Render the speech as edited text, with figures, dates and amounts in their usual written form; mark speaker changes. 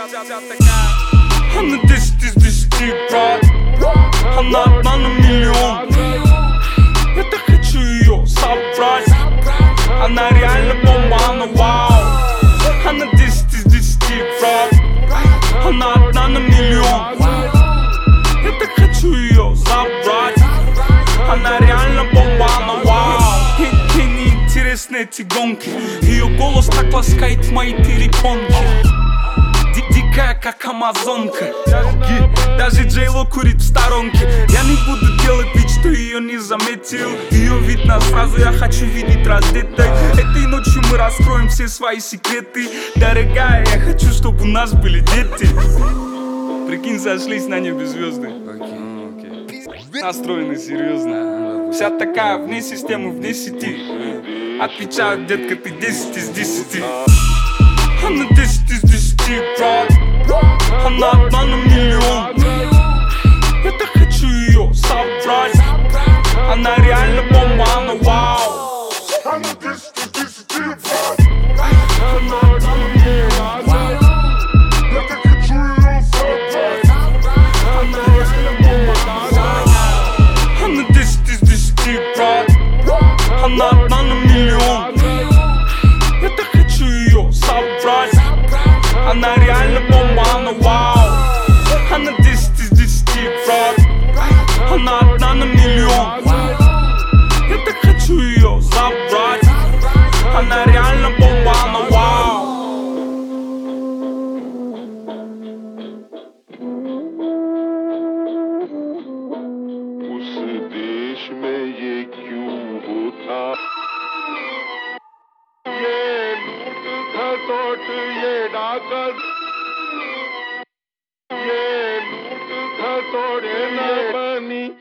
Speaker 1: Она 10 из 10, брат. Она одна на миллион. Я так хочу ее собрать. Она реально бомба, она вау. Она 10 из 10, брат. Она одна на миллион. Я так хочу ее забрать. Она реально бомба, она вау. Ей не интересны эти гонки. Ее голос так ласкает мои перепонки. Дикая, как амазонка. Даже Джейло курит в сторонке. Я не буду делать вид, что ее не заметил. Ее видно сразу, я хочу видеть раздетой. Этой ночью мы раскроем все свои секреты. Дорогая, я хочу, чтобы у нас были дети. Прикинь, сошлись на небе звезды. Настроены серьезно. Вся такая вне системы, вне сети. Отвечаю, детка, ты 10 из 10. Она 10 из 10, брат. Она одна на миллион. Я так хочу ее собрать. Она реально бомба, она вау. Она 10 из 10, брат. Она одна на миллион. Я так хочу ее собрать. Она реально бомба, она вау. Она 10 из 10, брат. Она одна на миллион. Я так хочу ее собрать. Она реально бомба, она вау. Она 10 из 10, брат. Она одна на миллион. Я так хочу ее забрать. Она реально бомба, она вау.
Speaker 2: उस देश में ये क्यों होता, ये लूट खसोट ये डाकस